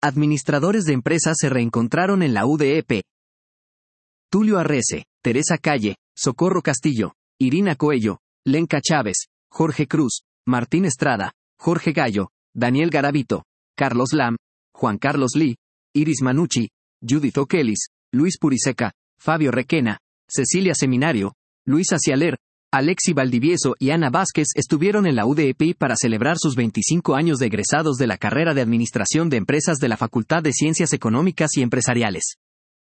Administradores de empresas se reencontraron en la UDEP. Tulio Arrece, Teresa Calle, Socorro Castillo, Irina Coello, Lenka Chávez, Jorge Cruz, Martín Estrada, Jorge Gallo, Daniel Garavito, Carlos Lam, Juan Carlos Lee, Iris Manucci, Judith Okelis, Luis Puriseca, Fabio Requena, Cecilia Seminario, Luisa Cialer, Alexi Valdivieso y Ana Vázquez estuvieron en la UDEP para celebrar sus 25 años de egresados de la carrera de Administración de Empresas de la Facultad de Ciencias Económicas y Empresariales.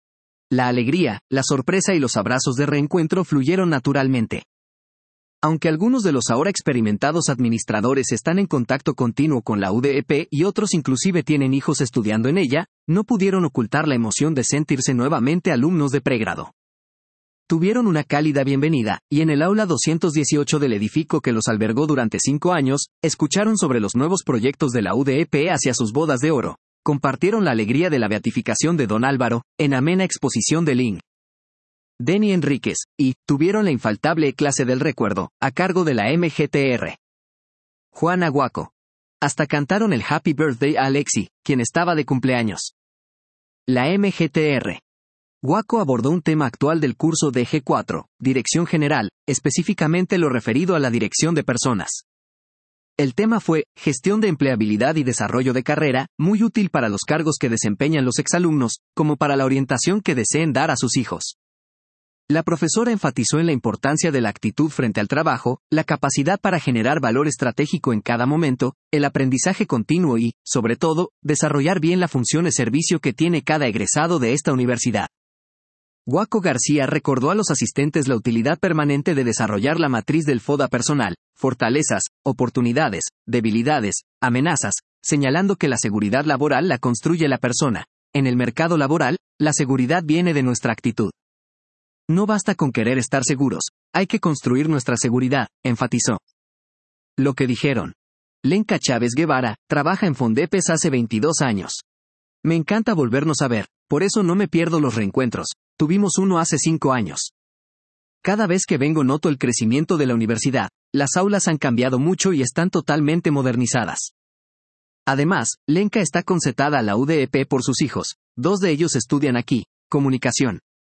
La alegría, la sorpresa y los abrazos de reencuentro fluyeron naturalmente. Aunque algunos de los ahora experimentados administradores están en contacto continuo con la UDEP y otros inclusive tienen hijos estudiando en ella, no pudieron ocultar la emoción de sentirse nuevamente alumnos de pregrado. Tuvieron una cálida bienvenida, y en el aula 218 del edificio que los albergó durante 5 años, escucharon sobre los nuevos proyectos de la UDEP hacia sus bodas de oro. Compartieron la alegría de la beatificación de Don Álvaro, en amena exposición de Ling. Denny Enríquez, y tuvieron la infaltable clase del recuerdo, a cargo de la MGTR. Juan Aguaco. Hasta cantaron el Happy Birthday a Alexi, quien estaba de cumpleaños. La MGTR. Guaco abordó un tema actual del curso de G4, Dirección General, específicamente lo referido a la dirección de personas. El tema fue, gestión de empleabilidad y desarrollo de carrera, muy útil para los cargos que desempeñan los exalumnos, como para la orientación que deseen dar a sus hijos. La profesora enfatizó en la importancia de la actitud frente al trabajo, la capacidad para generar valor estratégico en cada momento, el aprendizaje continuo y, sobre todo, desarrollar bien la función de servicio que tiene cada egresado de esta universidad. Guaco García recordó a los asistentes la utilidad permanente de desarrollar la matriz del FODA personal, fortalezas, oportunidades, debilidades, amenazas, señalando que la seguridad laboral la construye la persona. En el mercado laboral, la seguridad viene de nuestra actitud. No basta con querer estar seguros, hay que construir nuestra seguridad, enfatizó. Lo que dijeron. Lenka Chávez Guevara, trabaja en Fondepes hace 22 años. Me encanta volvernos a ver, por eso no me pierdo los reencuentros. Tuvimos uno hace 5 años. Cada vez que vengo noto el crecimiento de la universidad, las aulas han cambiado mucho y están totalmente modernizadas. Además, Lenka está concetada a la UDEP por sus hijos, 2 de ellos estudian aquí, comunicación.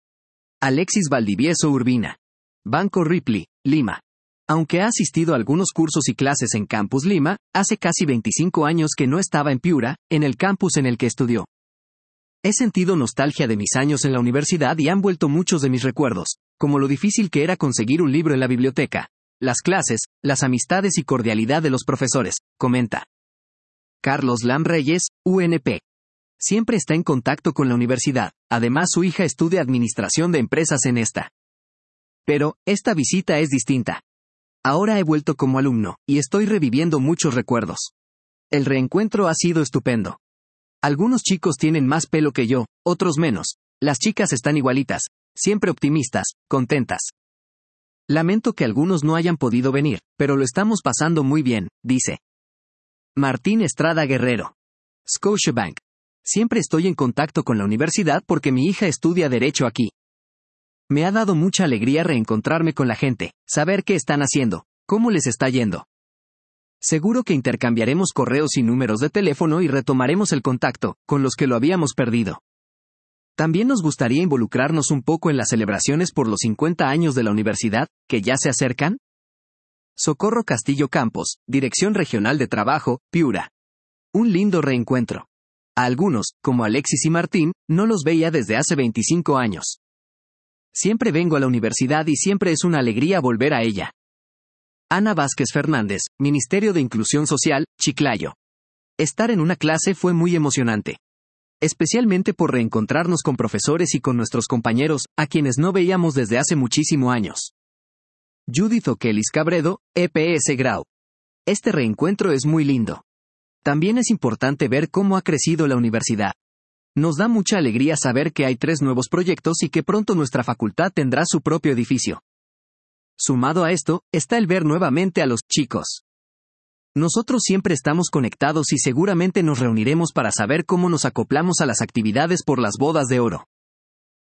Alexis Valdivieso Urbina. Banco Ripley, Lima. Aunque ha asistido a algunos cursos y clases en Campus Lima, hace casi 25 años que no estaba en Piura, en el campus en el que estudió. He sentido nostalgia de mis años en la universidad y han vuelto muchos de mis recuerdos, como lo difícil que era conseguir un libro en la biblioteca, las clases, las amistades y cordialidad de los profesores, comenta. Carlos Lam Reyes, UNP. Siempre está en contacto con la universidad, además su hija estudia administración de empresas en esta. Pero, esta visita es distinta. Ahora he vuelto como alumno, y estoy reviviendo muchos recuerdos. El reencuentro ha sido estupendo. Algunos chicos tienen más pelo que yo, otros menos. Las chicas están igualitas, siempre optimistas, contentas. Lamento que algunos no hayan podido venir, pero lo estamos pasando muy bien, dice. Martín Estrada Guerrero. Scotiabank. Siempre estoy en contacto con la universidad porque mi hija estudia Derecho aquí. Me ha dado mucha alegría reencontrarme con la gente, saber qué están haciendo, cómo les está yendo. Seguro que intercambiaremos correos y números de teléfono y retomaremos el contacto, con los que lo habíamos perdido. También nos gustaría involucrarnos un poco en las celebraciones por los 50 años de la universidad, que ya se acercan. Socorro Castillo Campos, Dirección Regional de Trabajo, Piura. Un lindo reencuentro. A algunos, como Alexis y Martín, no los veía desde hace 25 años. Siempre vengo a la universidad y siempre es una alegría volver a ella. Ana Vázquez Fernández, Ministerio de Inclusión Social, Chiclayo. Estar en una clase fue muy emocionante. Especialmente por reencontrarnos con profesores y con nuestros compañeros, a quienes no veíamos desde hace muchísimos años. Judith Okelis Cabredo, EPS Grau. Este reencuentro es muy lindo. También es importante ver cómo ha crecido la universidad. Nos da mucha alegría saber que hay 3 nuevos proyectos y que pronto nuestra facultad tendrá su propio edificio. Sumado a esto, está el ver nuevamente a los chicos. Nosotros siempre estamos conectados y seguramente nos reuniremos para saber cómo nos acoplamos a las actividades por las bodas de oro.